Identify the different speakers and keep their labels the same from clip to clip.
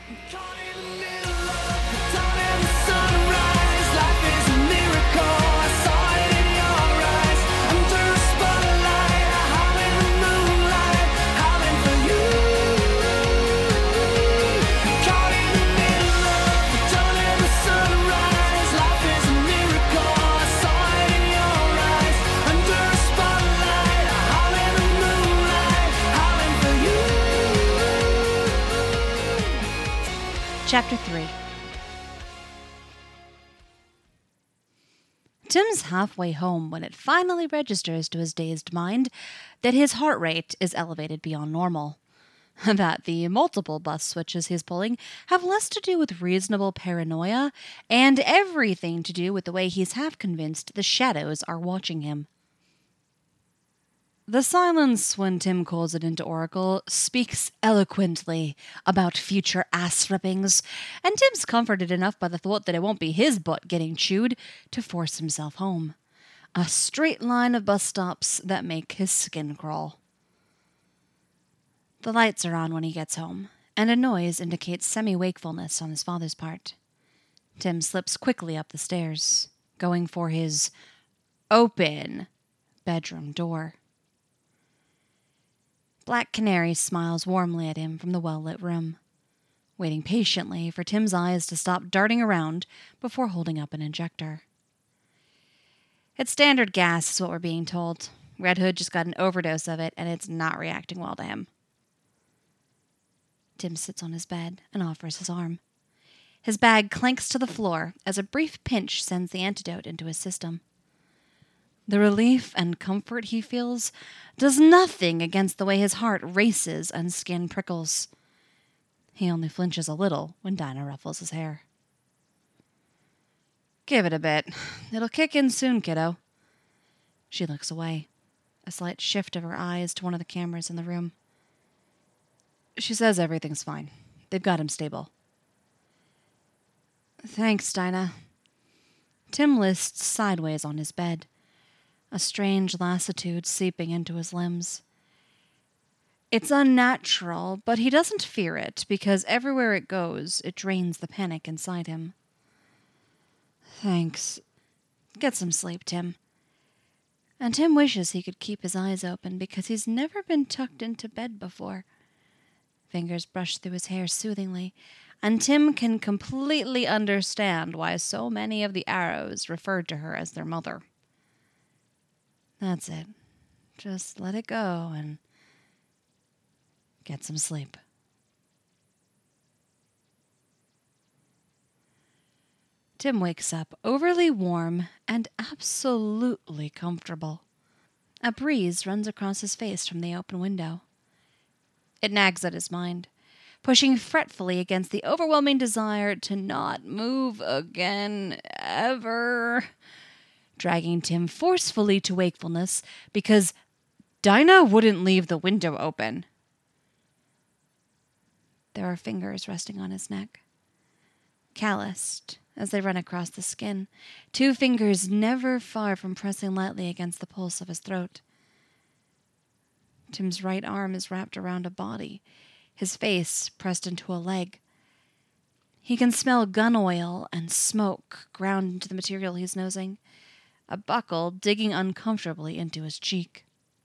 Speaker 1: Chapter 3. Tim's halfway home when it finally registers to his dazed mind that his heart rate is elevated beyond normal. That the multiple bus switches he's pulling have less to do with reasonable paranoia and everything to do with the way he's half convinced the shadows are watching him. The silence when Tim calls it into Oracle speaks eloquently about future ass-rippings, and Tim's comforted enough by the thought that it won't be his butt getting chewed to force himself home. A straight line of bus stops that make his skin crawl. The lights are on when he gets home, and a noise indicates semi-wakefulness on his father's part. Tim slips quickly up the stairs, going for his open bedroom door. Black Canary smiles warmly at him from the well-lit room, waiting patiently for Tim's eyes to stop darting around before holding up an injector. It's standard gas, is what we're being told. Red Hood just got an overdose of it, and it's not reacting well to him. Tim sits on his bed and offers his arm. His bag clanks to the floor as a brief pinch sends the antidote into his system. The relief and comfort he feels does nothing against the way his heart races and skin prickles. He only flinches a little when Dinah ruffles his hair. Give it a bit. It'll kick in soon, kiddo. She looks away, a slight shift of her eyes to one of the cameras in the room. She says everything's fine. They've got him stable. Thanks, Dinah. Tim lists sideways on his bed, a strange lassitude seeping into his limbs. It's unnatural, but he doesn't fear it, because everywhere it goes, it drains the panic inside him. Thanks. Get some sleep, Tim. And Tim wishes he could keep his eyes open, because he's never been tucked into bed before. Fingers brush through his hair soothingly, and Tim can completely understand why so many of the arrows referred to her as their mother. That's it. Just let it go and get some sleep. Tim wakes up overly warm and absolutely comfortable. A breeze runs across his face from the open window. It nags at his mind, pushing fretfully against the overwhelming desire to not move again, ever, dragging Tim forcefully to wakefulness because Dinah wouldn't leave the window open. There are fingers resting on his neck, calloused as they run across the skin, 2 fingers never far from pressing lightly against the pulse of his throat. Tim's right arm is wrapped around a body, his face pressed into a leg. He can smell gun oil and smoke ground into the material he's nosing, a buckle digging uncomfortably into his cheek.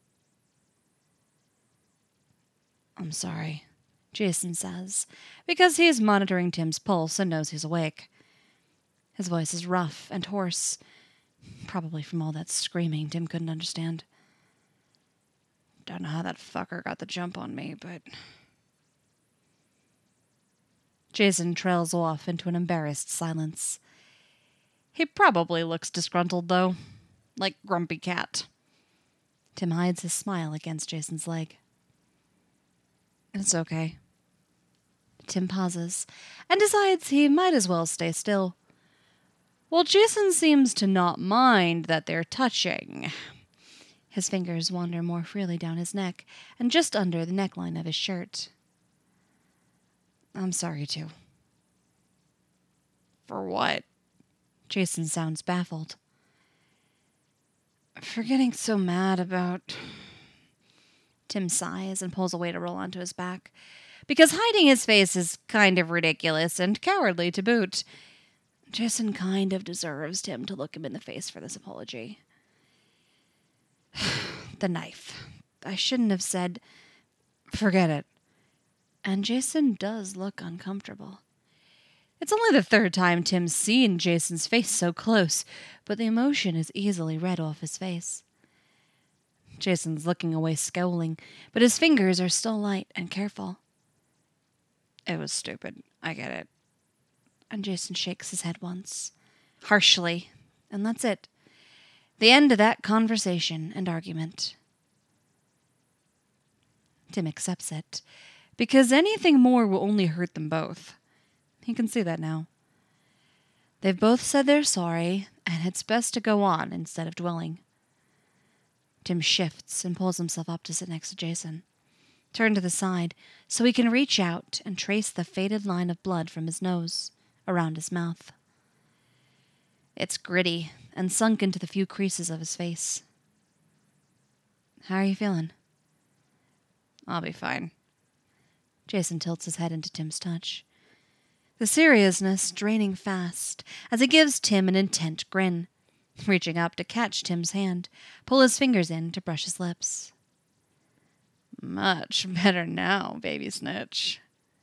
Speaker 1: I'm sorry, Jason says, because he is monitoring Tim's pulse and knows he's awake. His voice is rough and hoarse, probably from all that screaming Tim couldn't understand. Don't know how that fucker got the jump on me, but... Jason trails off into an embarrassed silence. He probably looks disgruntled, though, like Grumpy Cat. Tim hides his smile against Jason's leg. It's okay. Tim pauses and decides he might as well stay still. Well, Jason seems to not mind that they're touching. His fingers wander more freely down his neck and just under the neckline of his shirt. I'm sorry, too. For what? Jason sounds baffled. For getting so mad about... Tim sighs and pulls away to roll onto his back, because hiding his face is kind of ridiculous and cowardly to boot. Jason kind of deserves Tim to look him in the face for this apology. The knife. I shouldn't have said... Forget it. And Jason does look uncomfortable. It's only the third time Tim's seen Jason's face so close, but the emotion is easily read off his face. Jason's looking away, scowling, but his fingers are still light and careful. It was stupid. I get it. And Jason shakes his head once, harshly, and that's it. The end of that conversation and argument. Tim accepts it, because anything more will only hurt them both. He can see that now. They've both said they're sorry, and it's best to go on instead of dwelling. Tim shifts and pulls himself up to sit next to Jason, turned to the side so he can reach out and trace the faded line of blood from his nose around his mouth. It's gritty and sunk into the few creases of his face. How are you feeling? I'll be fine. Jason tilts his head into Tim's touch, the seriousness draining fast as he gives Tim an intent grin, reaching up to catch Tim's hand, pull his fingers in to brush his lips. Much better now, baby snitch.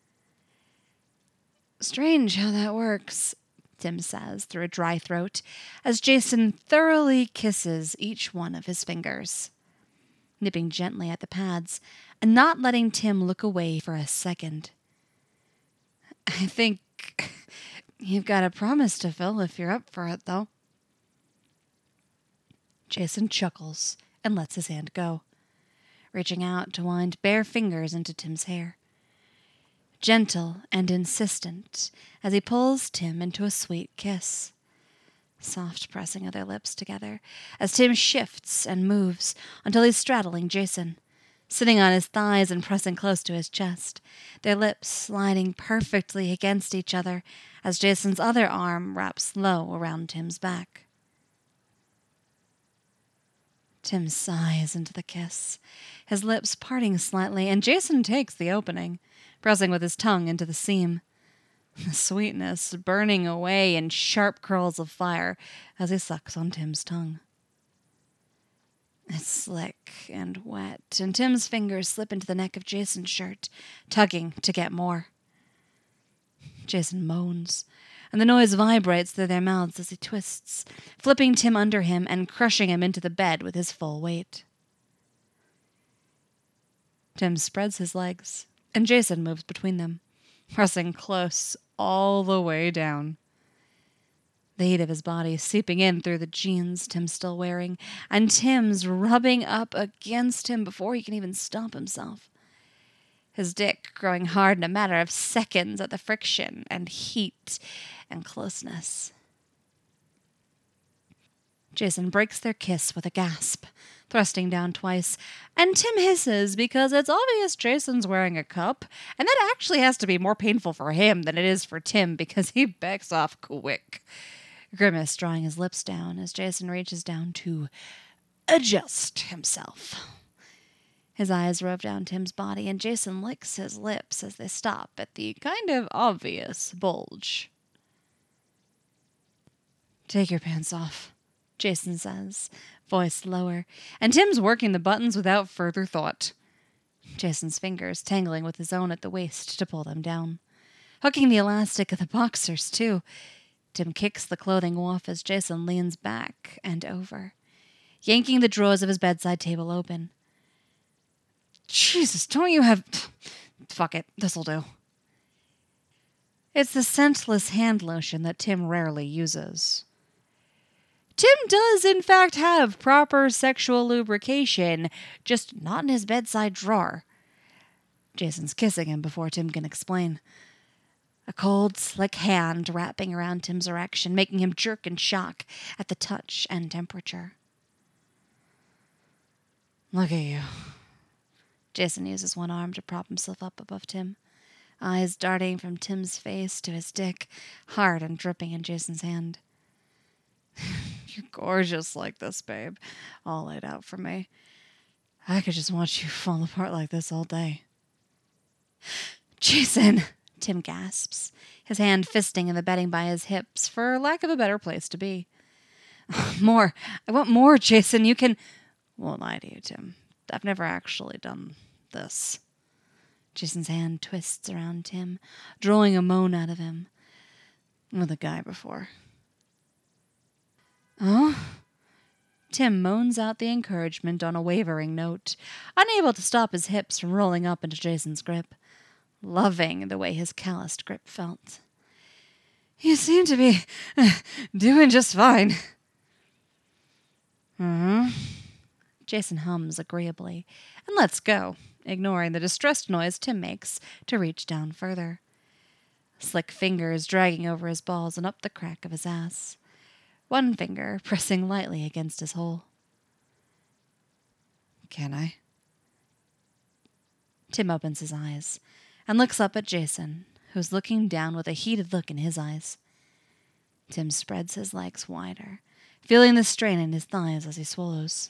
Speaker 1: Strange how that works, Tim says through a dry throat as Jason thoroughly kisses each one of his fingers, nipping gently at the pads and not letting Tim look away for a second. I think you've got a promise to fill if you're up for it, though. Jason chuckles and lets his hand go, reaching out to wind bare fingers into Tim's hair. Gentle and insistent as he pulls Tim into a sweet kiss. Soft pressing of their lips together as Tim shifts and moves until he's straddling Jason, sitting on his thighs and pressing close to his chest, their lips sliding perfectly against each other as Jason's other arm wraps low around Tim's back. Tim sighs into the kiss, his lips parting slightly, and Jason takes the opening, pressing with his tongue into the seam, the sweetness burning away in sharp curls of fire as he sucks on Tim's tongue. It's slick and wet, and Tim's fingers slip into the neck of Jason's shirt, tugging to get more. Jason moans, and the noise vibrates through their mouths as he twists, flipping Tim under him and crushing him into the bed with his full weight. Tim spreads his legs, and Jason moves between them, pressing close all the way down. The heat of his body seeping in through the jeans Tim's still wearing, and Tim's rubbing up against him before he can even stop himself. His dick growing hard in a matter of seconds at the friction and heat and closeness. Jason breaks their kiss with a gasp, thrusting down twice, and Tim hisses because it's obvious Jason's wearing a cup, and that actually has to be more painful for him than it is for Tim because he backs off quick. Grimace drawing his lips down as Jason reaches down to adjust himself. His eyes rove down Tim's body, and Jason licks his lips as they stop at the kind of obvious bulge. Take your pants off, Jason says, voice lower, and Tim's working the buttons without further thought. Jason's fingers tangling with his own at the waist to pull them down, hooking the elastic of the boxers, too. Tim kicks the clothing off as Jason leans back and over, yanking the drawers of his bedside table open. Jesus, don't you have... Fuck it, this'll do. It's the scentless hand lotion that Tim rarely uses. Tim does, in fact, have proper sexual lubrication, just not in his bedside drawer. Jason's kissing him before Tim can explain. A cold, slick hand wrapping around Tim's erection, making him jerk in shock at the touch and temperature. Look at you. Jason uses one arm to prop himself up above Tim, eyes darting from Tim's face to his dick, hard and dripping in Jason's hand. You're gorgeous like this, babe, all laid out for me. I could just watch you fall apart like this all day. Jason, Tim gasps, his hand fisting in the bedding by his hips, for lack of a better place to be. More. I want more, Jason. You can... Won't lie to you, Tim. I've never actually done this. Jason's hand twists around Tim, drawing a moan out of him. With a guy before. Oh? Tim moans out the encouragement on a wavering note, unable to stop his hips from rolling up into Jason's grip, loving the way his calloused grip felt. You seem to be doing just fine. Jason hums agreeably and lets go, ignoring the distressed noise Tim makes to reach down further. Slick fingers dragging over his balls and up the crack of his ass. One finger pressing lightly against his hole. Can I? Tim opens his eyes and looks up at Jason, who's looking down with a heated look in his eyes. Tim spreads his legs wider, feeling the strain in his thighs as he swallows.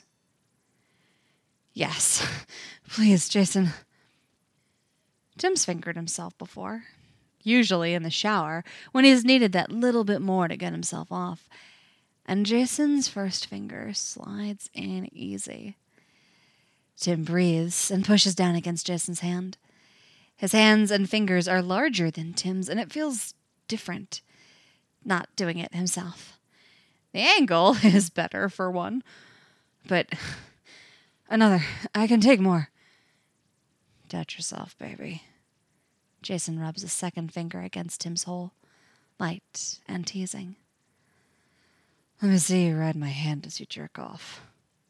Speaker 1: Yes, please, Jason. Tim's fingered himself before, usually in the shower, when he's needed that little bit more to get himself off. And Jason's first finger slides in easy. Tim breathes and pushes down against Jason's hand. His hands and fingers are larger than Tim's, and it feels different, not doing it himself. The angle is better, for one. But another. I can take more. Touch yourself, baby. Jason rubs a second finger against Tim's hole, light and teasing. Let me see you ride my hand as you jerk off.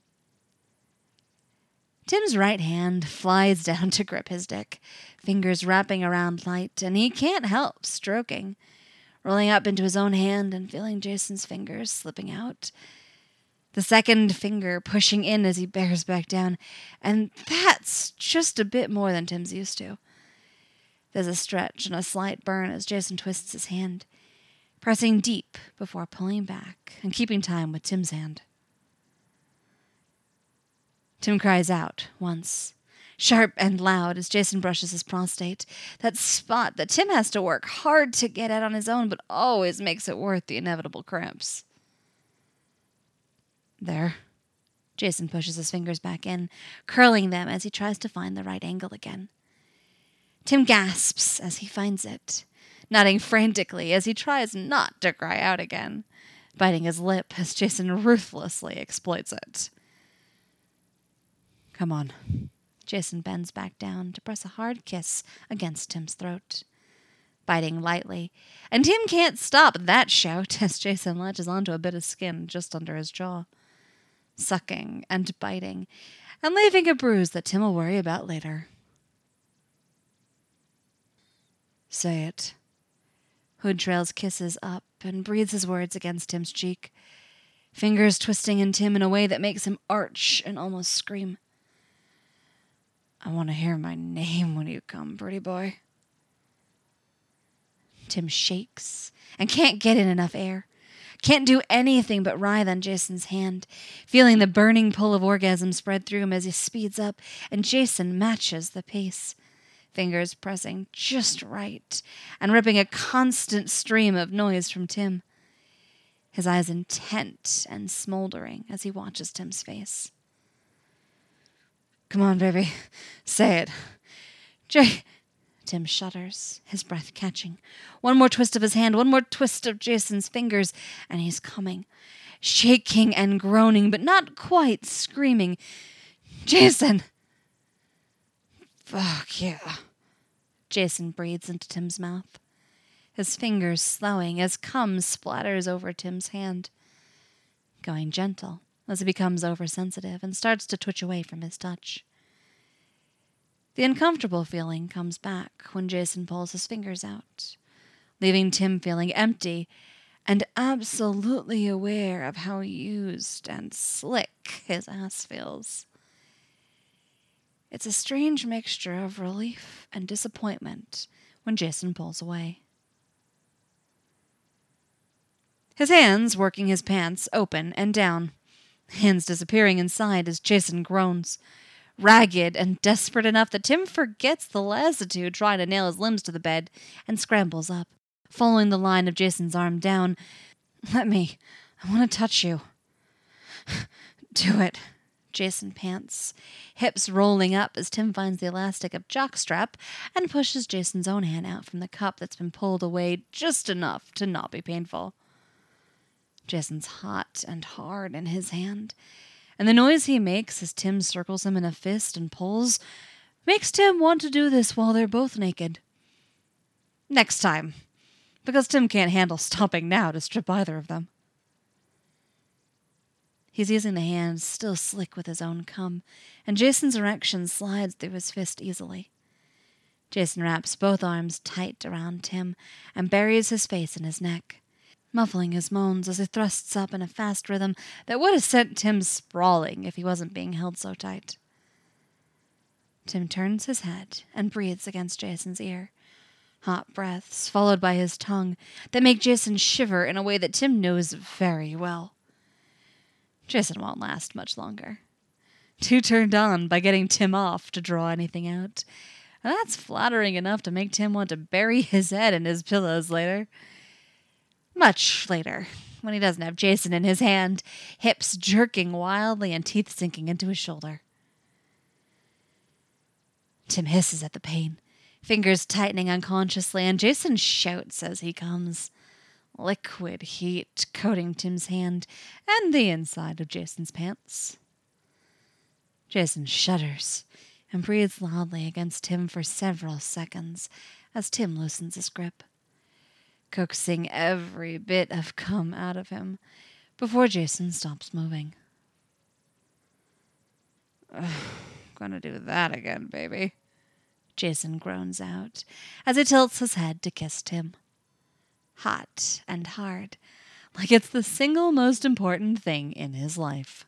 Speaker 1: Tim's right hand flies down to grip his dick, fingers wrapping around light, and he can't help stroking, rolling up into his own hand and feeling Jason's fingers slipping out. The second finger pushing in as he bears back down, and that's just a bit more than Tim's used to. There's a stretch and a slight burn as Jason twists his hand, pressing deep before pulling back and keeping time with Tim's hand. Tim cries out once, sharp and loud, as Jason brushes his prostate, that spot that Tim has to work hard to get at on his own, but always makes it worth the inevitable cramps. There. Jason pushes his fingers back in, curling them as he tries to find the right angle again. Tim gasps as he finds it, nodding frantically as he tries not to cry out again, biting his lip as Jason ruthlessly exploits it. Come on. Jason bends back down to press a hard kiss against Tim's throat, biting lightly, and Tim can't stop that shout as Jason latches onto a bit of skin just under his jaw, sucking and biting, and leaving a bruise that Tim will worry about later. Say it. Hood trails kisses up and breathes his words against Tim's cheek, fingers twisting in Tim in a way that makes him arch and almost scream. I want to hear my name when you come, pretty boy. Tim shakes and can't get in enough air. Can't do anything but writhe on Jason's hand, feeling the burning pull of orgasm spread through him as he speeds up, and Jason matches the pace, fingers pressing just right and ripping a constant stream of noise from Tim, his eyes intent and smoldering as he watches Tim's face. Come on, baby. Say it. Tim shudders, his breath catching. One more twist of his hand, one more twist of Jason's fingers, and he's coming, shaking and groaning, but not quite screaming. Jason! Fuck yeah. Jason breathes into Tim's mouth, his fingers slowing as cum splatters over Tim's hand, going gentle as he becomes oversensitive and starts to twitch away from his touch. The uncomfortable feeling comes back when Jason pulls his fingers out, leaving Tim feeling empty and absolutely aware of how used and slick his ass feels. It's a strange mixture of relief and disappointment when Jason pulls away. His hands working his pants open and down, hands disappearing inside as Jason groans, ragged and desperate enough that Tim forgets the lassitude trying to nail his limbs to the bed and scrambles up, following the line of Jason's arm down. "Let me. I want to touch you." "Do it," Jason pants, hips rolling up as Tim finds the elastic of jockstrap and pushes Jason's own hand out from the cup that's been pulled away just enough to not be painful. Jason's hot and hard in his hand, and the noise he makes as Tim circles him in a fist and pulls makes Tim want to do this while they're both naked. Next time, because Tim can't handle stopping now to strip either of them. He's using the hand still slick with his own cum, and Jason's erection slides through his fist easily. Jason wraps both arms tight around Tim and buries his face in his neck, muffling his moans as he thrusts up in a fast rhythm that would have sent Tim sprawling if he wasn't being held so tight. Tim turns his head and breathes against Jason's ear, hot breaths followed by his tongue that make Jason shiver in a way that Tim knows very well. Jason won't last much longer. Too turned on by getting Tim off to draw anything out. And that's flattering enough to make Tim want to bury his head in his pillows later. Much later, when he doesn't have Jason in his hand, hips jerking wildly and teeth sinking into his shoulder. Tim hisses at the pain, fingers tightening unconsciously, and Jason shouts as he comes. Liquid heat coating Tim's hand and the inside of Jason's pants. Jason shudders and breathes loudly against Tim for several seconds as Tim loosens his grip, coaxing every bit of cum out of him before Jason stops moving. "Gonna do that again, baby," Jason groans out as he tilts his head to kiss Tim. Hot and hard, like it's the single most important thing in his life.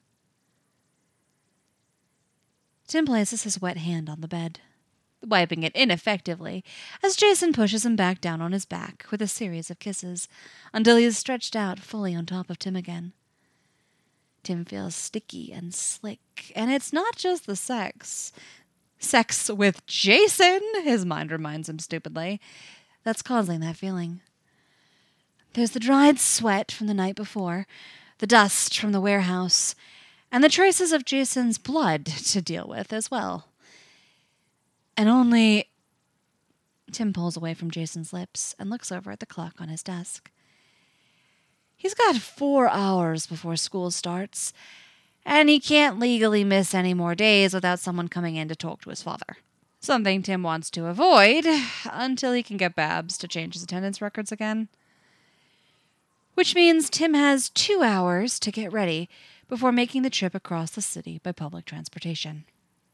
Speaker 1: Tim places his wet hand on the bed, wiping it ineffectively as Jason pushes him back down on his back with a series of kisses until he is stretched out fully on top of Tim again. Tim feels sticky and slick, and it's not just the sex. Sex with Jason, his mind reminds him stupidly, that's causing that feeling. There's the dried sweat from the night before, the dust from the warehouse, and the traces of Jason's blood to deal with as well. And only... Tim pulls away from Jason's lips and looks over at the clock on his desk. He's got 4 hours before school starts, and he can't legally miss any more days without someone coming in to talk to his father. Something Tim wants to avoid until he can get Babs to change his attendance records again. Which means Tim has 2 hours to get ready before making the trip across the city by public transportation.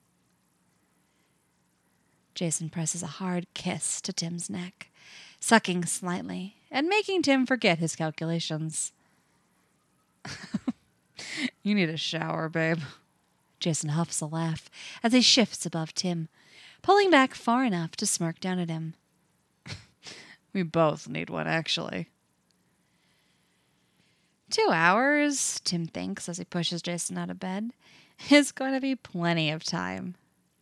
Speaker 1: Jason presses a hard kiss to Tim's neck, sucking slightly and making Tim forget his calculations. "You need a shower, babe." Jason huffs a laugh as he shifts above Tim, pulling back far enough to smirk down at him. "We both need one, actually." 2 hours, Tim thinks as he pushes Jason out of bed, is going to be plenty of time.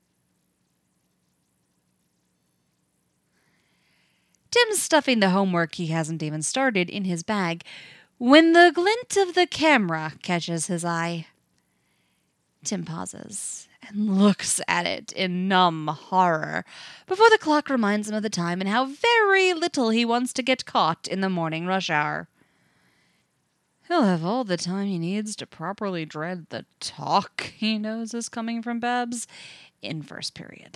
Speaker 1: Tim's stuffing the homework he hasn't even started in his bag when the glint of the camera catches his eye. Tim pauses and looks at it in numb horror before the clock reminds him of the time and how very little he wants to get caught in the morning rush hour. He'll have all the time he needs to properly dread the talk he knows is coming from Babs in first period.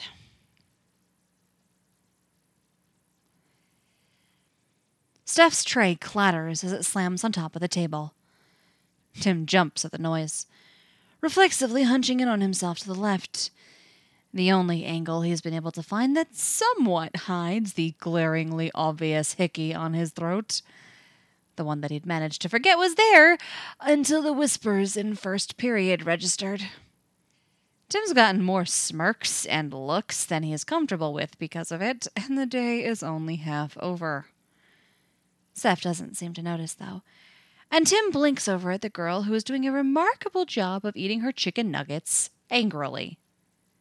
Speaker 1: Steph's tray clatters as it slams on top of the table. Tim jumps at the noise, reflexively hunching in on himself to the left, the only angle he's been able to find that somewhat hides the glaringly obvious hickey on his throat. The one that he'd managed to forget was there until the whispers in first period registered. Tim's gotten more smirks and looks than he is comfortable with because of it, and the day is only half over. Steph doesn't seem to notice, though, and Tim blinks over at the girl who is doing a remarkable job of eating her chicken nuggets angrily.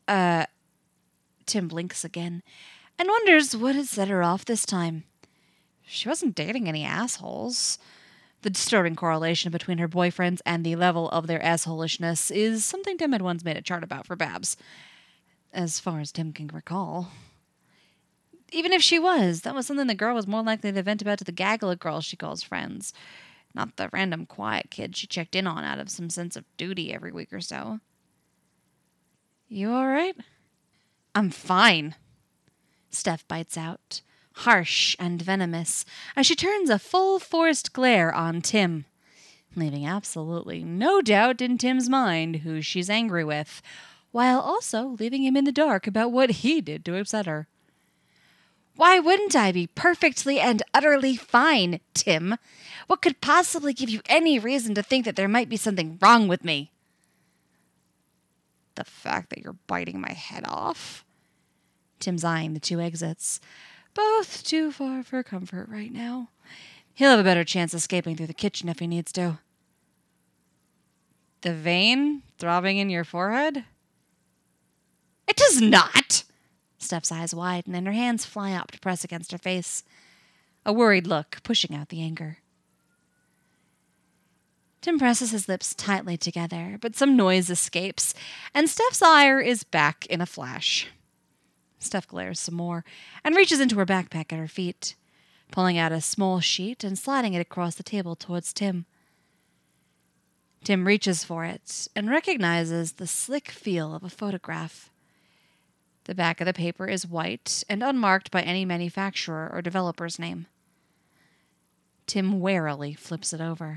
Speaker 1: Tim blinks again and wonders what had set her off this time. She wasn't dating any assholes. The disturbing correlation between her boyfriends and the level of their assholishness is something Tim had once made a chart about for Babs, as far as Tim can recall. Even if she was, that was something the girl was more likely to vent about to the gaggle of girls she calls friends, not the random quiet kid she checked in on out of some sense of duty every week or so. You all right? I'm fine. Steph bites out, harsh and venomous, as she turns a full-forced glare on Tim, leaving absolutely no doubt in Tim's mind who she's angry with, while also leaving him in the dark about what he did to upset her. Why wouldn't I be perfectly and utterly fine, Tim? What could possibly give you any reason to think that there might be something wrong with me? The fact that you're biting my head off? Tim's eyeing the two exits. Both too far for comfort right now. He'll have a better chance escaping through the kitchen if he needs to. The vein throbbing in your forehead? It does not! Steph's eyes widen and her hands fly up to press against her face, a worried look pushing out the anger. Tim presses his lips tightly together, but some noise escapes, and Steph's ire is back in a flash. Steph glares some more and reaches into her backpack at her feet, pulling out a small sheet and sliding it across the table towards Tim. Tim reaches for it and recognizes the slick feel of a photograph. The back of the paper is white and unmarked by any manufacturer or developer's name. Tim warily flips it over.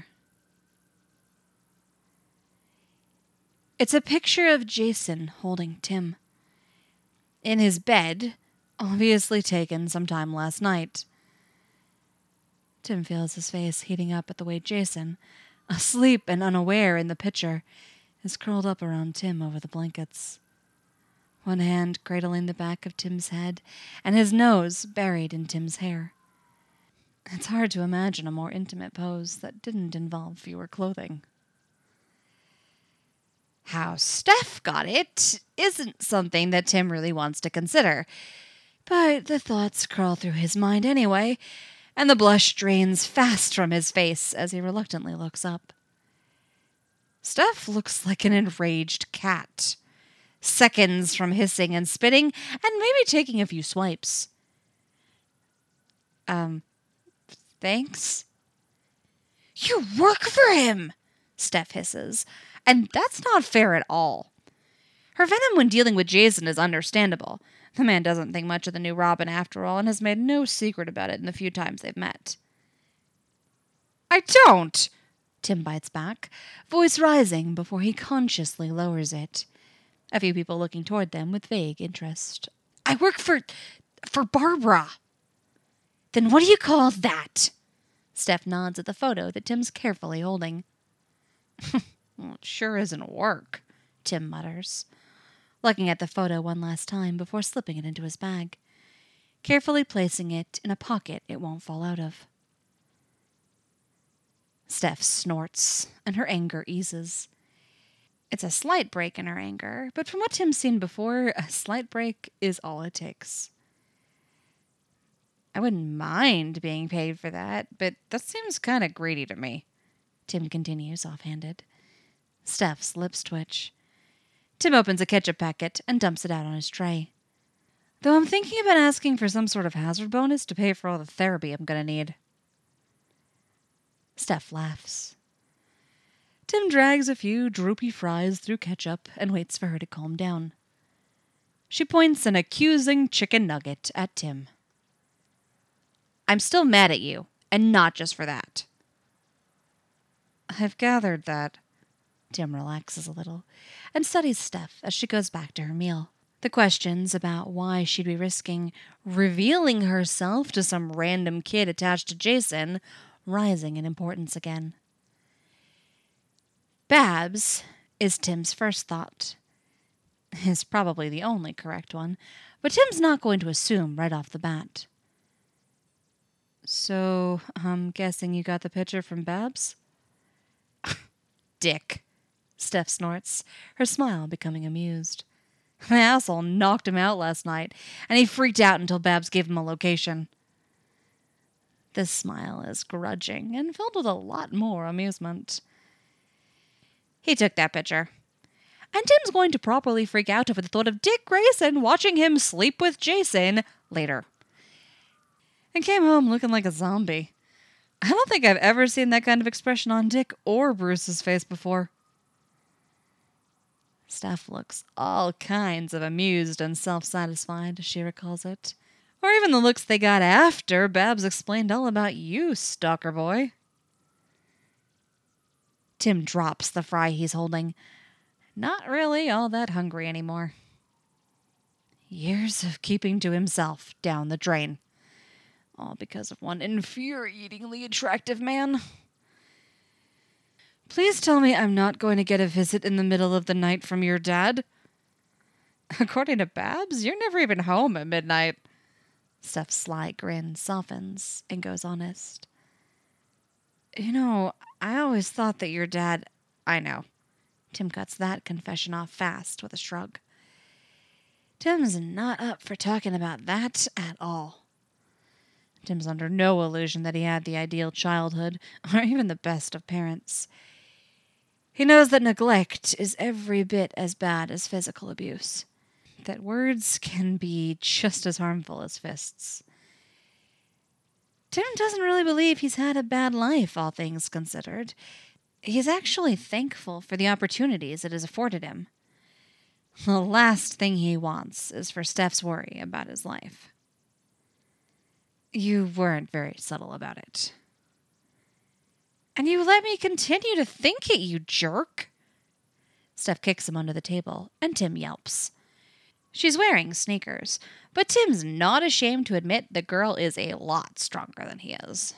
Speaker 1: It's a picture of Jason holding Tim. In his bed, obviously taken sometime last night. Tim feels his face heating up at the way Jason, asleep and unaware in the picture, is curled up around Tim over the blankets. One hand cradling the back of Tim's head, and his nose buried in Tim's hair. It's hard to imagine a more intimate pose that didn't involve fewer clothing. How Steph got it isn't something that Tim really wants to consider, but the thoughts crawl through his mind anyway, and the blush drains fast from his face as he reluctantly looks up. Steph looks like an enraged cat, seconds from hissing and spitting, and maybe taking a few swipes. Thanks? You work for him, Steph hisses, and that's not fair at all. Her venom when dealing with Jason is understandable. The man doesn't think much of the new Robin after all, and has made no secret about it in the few times they've met. I don't, Tim bites back, voice rising before he consciously lowers it. A few people looking toward them with vague interest. I work for Barbara. Then what do you call that? Steph nods at the photo that Tim's carefully holding. Well, it sure isn't work, Tim mutters, looking at the photo one last time before slipping it into his bag, carefully placing it in a pocket it won't fall out of. Steph snorts, and her anger eases. It's a slight break in her anger, but from what Tim's seen before, a slight break is all it takes. I wouldn't mind being paid for that, but that seems kind of greedy to me, Tim continues offhanded. Steph's lips twitch. Tim opens a ketchup packet and dumps it out on his tray. Though I'm thinking about asking for some sort of hazard bonus to pay for all the therapy I'm going to need. Steph laughs. Tim drags a few droopy fries through ketchup and waits for her to calm down. She points an accusing chicken nugget at Tim. I'm still mad at you, and not just for that. I've gathered that. Tim relaxes a little and studies Steph as she goes back to her meal. The questions about why she'd be risking revealing herself to some random kid attached to Jason rising in importance again. Babs is Tim's first thought. Is probably the only correct one, but Tim's not going to assume right off the bat. So, I'm guessing you got the picture from Babs? Dick, Steph snorts, her smile becoming amused. My asshole knocked him out last night, and he freaked out until Babs gave him a location. This smile is grudging and filled with a lot more amusement. He took that picture. And Tim's going to properly freak out over the thought of Dick Grayson watching him sleep with Jason later. And came home looking like a zombie. I don't think I've ever seen that kind of expression on Dick or Bruce's face before. Steph looks all kinds of amused and self-satisfied, as she recalls it. Or even the looks they got after Babs explained all about you, stalker boy. Tim drops the fry he's holding. Not really all that hungry anymore. Years of keeping to himself down the drain. All because of one infuriatingly attractive man. Please tell me I'm not going to get a visit in the middle of the night from your dad. According to Babs, you're never even home at midnight. Steph's sly grin softens and goes honest. You know, I always thought that your dad... I know. Tim cuts that confession off fast with a shrug. Tim's not up for talking about that at all. Tim's under no illusion that he had the ideal childhood, or even the best of parents. He knows that neglect is every bit as bad as physical abuse. That words can be just as harmful as fists. Tim doesn't really believe he's had a bad life, all things considered. He's actually thankful for the opportunities it has afforded him. The last thing he wants is for Steph's worry about his life. You weren't very subtle about it. And you let me continue to think it, you jerk. Steph kicks him under the table, and Tim yelps. She's wearing sneakers, but Tim's not ashamed to admit the girl is a lot stronger than he is.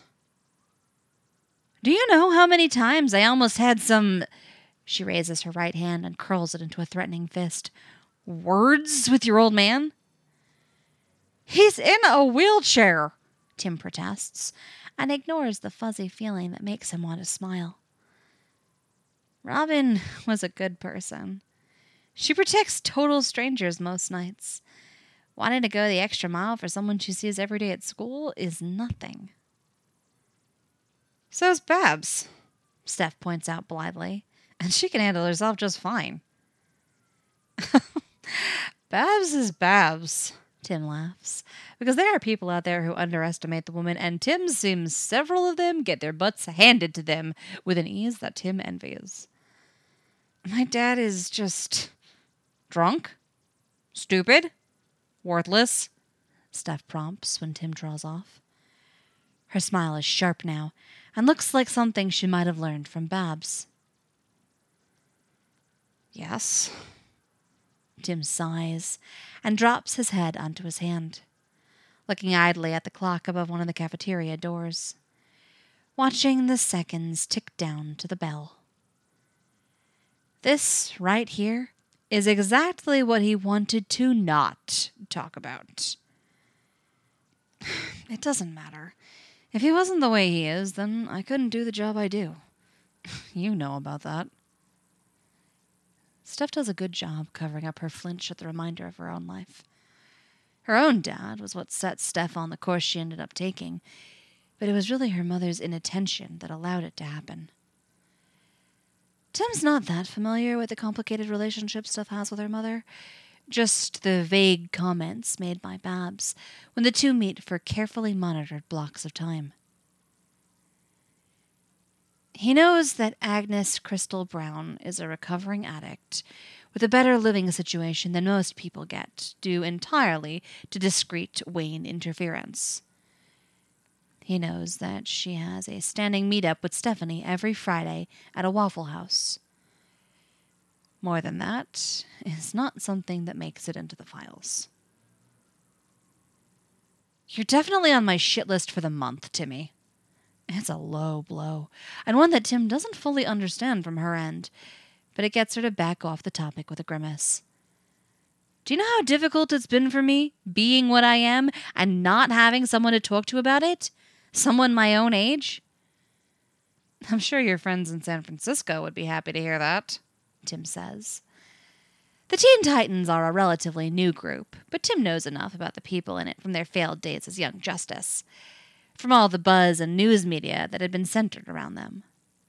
Speaker 1: Do you know how many times I almost had some... She raises her right hand and curls it into a threatening fist. Words with your old man? He's in a wheelchair, Tim protests, and ignores the fuzzy feeling that makes him want to smile. Robin was a good person. She protects total strangers most nights. Wanting to go the extra mile for someone she sees every day at school is nothing. So's Babs, Steph points out blithely, and she can handle herself just fine. Babs is Babs, Tim laughs, because there are people out there who underestimate the woman, and Tim seems several of them get their butts handed to them with an ease that Tim envies. My dad is just drunk, stupid, worthless, Steph prompts when Tim draws off. Her smile is sharp now, and looks like something she might have learned from Babs. Yes. Tim sighs and drops his head onto his hand, looking idly at the clock above one of the cafeteria doors, watching the seconds tick down to the bell. This right here is exactly what he wanted to not talk about. It doesn't matter. If he wasn't the way he is, then I couldn't do the job I do. You know about that. Steph does a good job covering up her flinch at the reminder of her own life. Her own dad was what set Steph on the course she ended up taking, but it was really her mother's inattention that allowed it to happen. Tim's not that familiar with the complicated relationship Steph has with her mother, just the vague comments made by Babs when the two meet for carefully monitored blocks of time. He knows that Agnes Crystal Brown is a recovering addict with a better living situation than most people get, due entirely to discreet Wayne interference. He knows that she has a standing meetup with Stephanie every Friday at a Waffle House. More than that is not something that makes it into the files. You're definitely on my shit list for the month, Timmy. It's a low blow, and one that Tim doesn't fully understand from her end, but it gets her to back off the topic with a grimace. Do you know how difficult it's been for me, being what I am, and not having someone to talk to about it? Someone my own age? I'm sure your friends in San Francisco would be happy to hear that, Tim says. The Teen Titans are a relatively new group, but Tim knows enough about the people in it from their failed days as Young Justice, from all the buzz and news media that had been centered around them.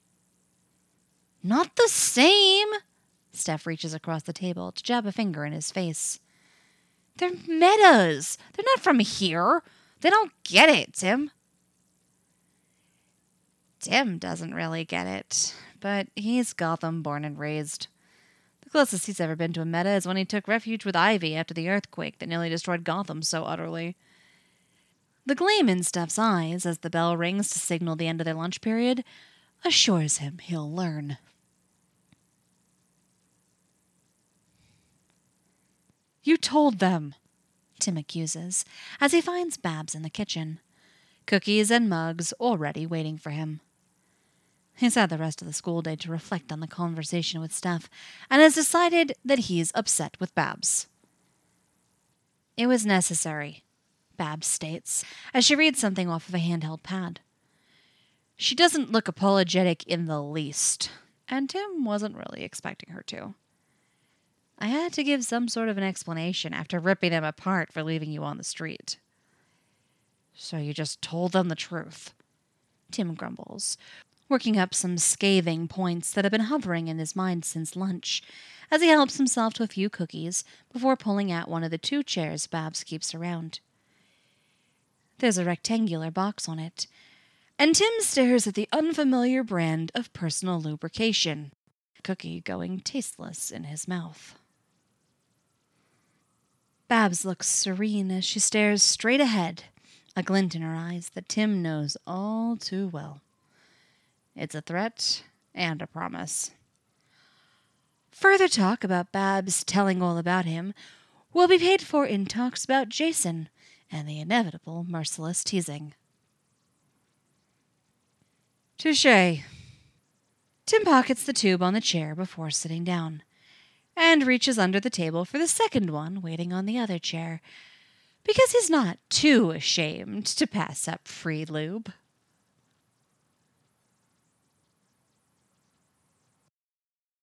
Speaker 1: Not the same! Steph reaches across the table to jab a finger in his face. They're metas! They're not from here! They don't get it, Tim. Tim doesn't really get it, but he's Gotham born and raised. The closest he's ever been to a meta is when he took refuge with Ivy after the earthquake that nearly destroyed Gotham so utterly. The gleam in Steph's eyes as the bell rings to signal the end of their lunch period assures him he'll learn. You told them, Tim accuses, as he finds Babs in the kitchen. Cookies and mugs already waiting for him. He's had the rest of the school day to reflect on the conversation with Steph, and has decided that he's upset with Babs. It was necessary, Babs states, as she reads something off of a handheld pad. She doesn't look apologetic in the least, and Tim wasn't really expecting her to. I had to give some sort of an explanation after ripping them apart for leaving you on the street. So you just told them the truth, Tim grumbles, working up some scathing points that have been hovering in his mind since lunch, as he helps himself to a few cookies before pulling out one of the 2 chairs Babs keeps around. There's a rectangular box on it, and Tim stares at the unfamiliar brand of personal lubrication, cookie going tasteless in his mouth. Babs looks serene as she stares straight ahead, a glint in her eyes that Tim knows all too well. It's a threat and a promise. Further talk about Babs telling all about him will be paid for in talks about Jason and the inevitable merciless teasing. Touché. Tim pockets the tube on the chair before sitting down, and reaches under the table for the second one waiting on the other chair, because he's not too ashamed to pass up free lube.